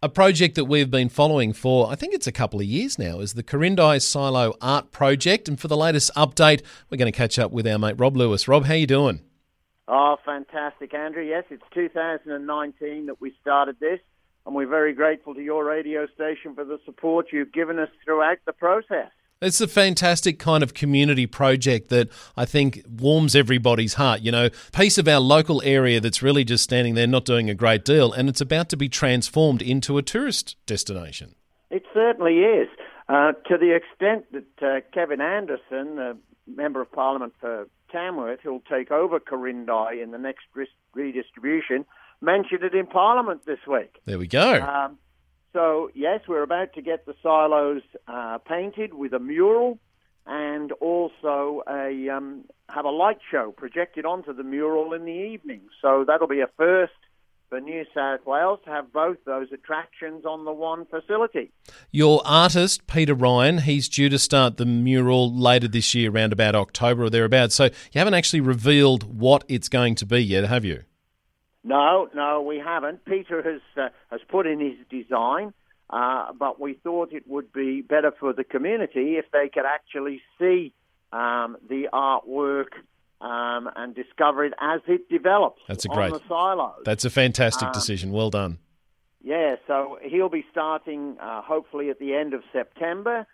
A project that we've been following for, I think it's a couple of years now, is the Corindai Silo Art Project. And for the latest update, we're going to catch up with our mate Rob Lewis. Rob, how you doing? Oh, fantastic, Andrew. Yes, it's 2019 that we started this, and we're very grateful to your radio station for the support you've given us throughout the process. It's a fantastic kind of community project that I think warms everybody's heart. You know, piece of our local area that's really just standing there not doing a great deal, and it's about to be transformed into a tourist destination. It certainly is. To the extent that Kevin Anderson, the Member of Parliament for Tamworth, who'll take over Corindai in the next redistribution, mentioned it in Parliament this week. There we go. So, yes, we're about to get the silos painted with a mural and also have a light show projected onto the mural in the evening. So that'll be a first for New South Wales to have both those attractions on the one facility. Your artist, Peter Ryan, he's due to start the mural later this year, around about October or thereabouts. So you haven't actually revealed what it's going to be yet, have you? No, we haven't. Peter has put in his design, but we thought it would be better for the community if they could actually see the artwork and discover it as it develops on the silos. That's a fantastic decision. Well done. Yeah, so he'll be starting hopefully at the end of September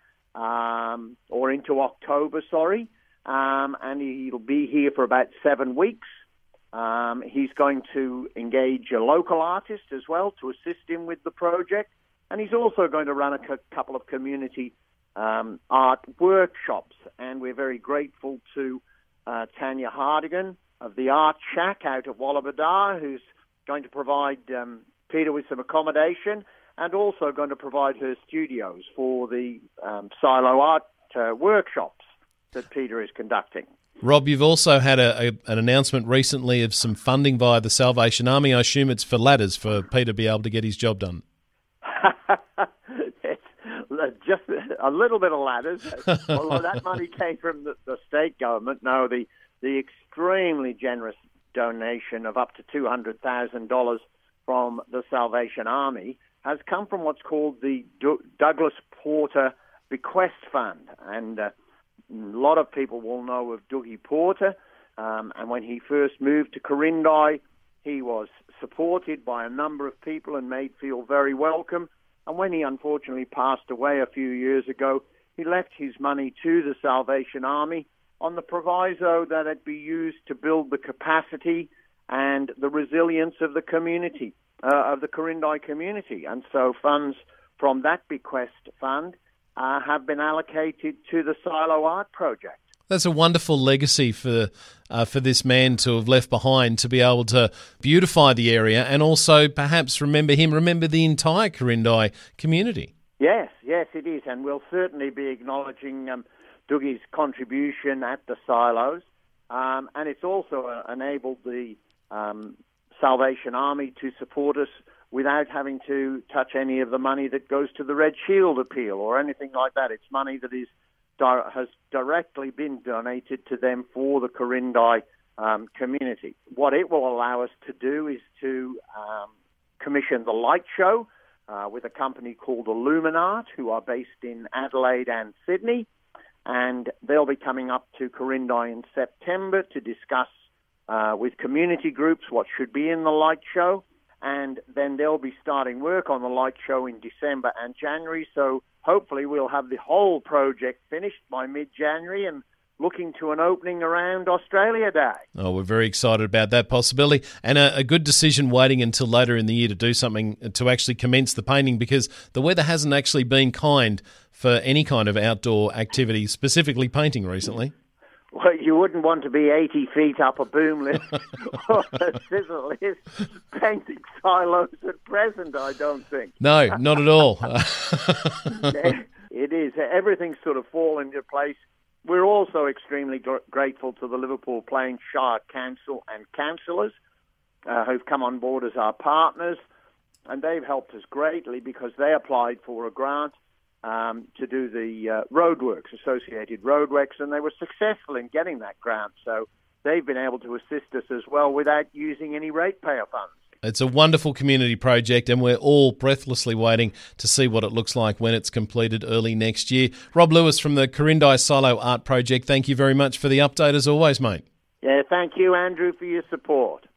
or into October, and he'll be here for about 7 weeks. He's going to engage a local artist as well to assist him with the project, and he's also going to run a couple of community art workshops, and we're very grateful to Tanya Hardigan of the Art Shack out of Wallabadar, who's going to provide Peter with some accommodation and also going to provide her studios for the silo art workshops that Peter is conducting. Rob, you've also had an announcement recently of some funding via the Salvation Army. I assume it's for ladders for Peter to be able to get his job done. It's just a little bit of ladders. Although that money came from the state government. No, the extremely generous donation of up to $200,000 from the Salvation Army has come from what's called the Douglas Porter Bequest Fund. And a lot of people will know of Dougie Porter, and when he first moved to Corindai, he was supported by a number of people and made feel very welcome. And when he unfortunately passed away a few years ago, he left his money to the Salvation Army on the proviso that it be used to build the capacity and the resilience of the community, of the Corindai community. And so funds from that bequest fund have been allocated to the Silo Art Project. That's a wonderful legacy for this man to have left behind, to be able to beautify the area and also perhaps remember the entire Corindai community. Yes, it is. And we'll certainly be acknowledging Dougie's contribution at the silos. And it's also enabled the Salvation Army to support us without having to touch any of the money that goes to the Red Shield appeal or anything like that. It's money that has directly been donated to them for the Corindai community. What it will allow us to do is to commission the light show with a company called Illuminart, who are based in Adelaide and Sydney, and they'll be coming up to Corindai in September to discuss with community groups what should be in the light show, and then they'll be starting work on the light show in December and January, so hopefully we'll have the whole project finished by mid-January and looking to an opening around Australia Day. Oh, we're very excited about that possibility, and a good decision waiting until later in the year to do something to actually commence the painting, because the weather hasn't actually been kind for any kind of outdoor activity, specifically painting recently. Well, you wouldn't want to be 80 feet up a boom lift or a scissor lift painting silos at present, I don't think. No, not at all. It is. Everything's sort of fallen into place. We're also extremely grateful to the Liverpool Plains Shire Council and councillors who've come on board as our partners, and they've helped us greatly because they applied for a grant to do the roadworks, associated roadworks, and they were successful in getting that grant. So they've been able to assist us as well without using any ratepayer funds. It's a wonderful community project, and we're all breathlessly waiting to see what it looks like when it's completed early next year. Rob Lewis from the Quirindi Silo Art Project, thank you very much for the update as always, mate. Yeah, thank you, Andrew, for your support.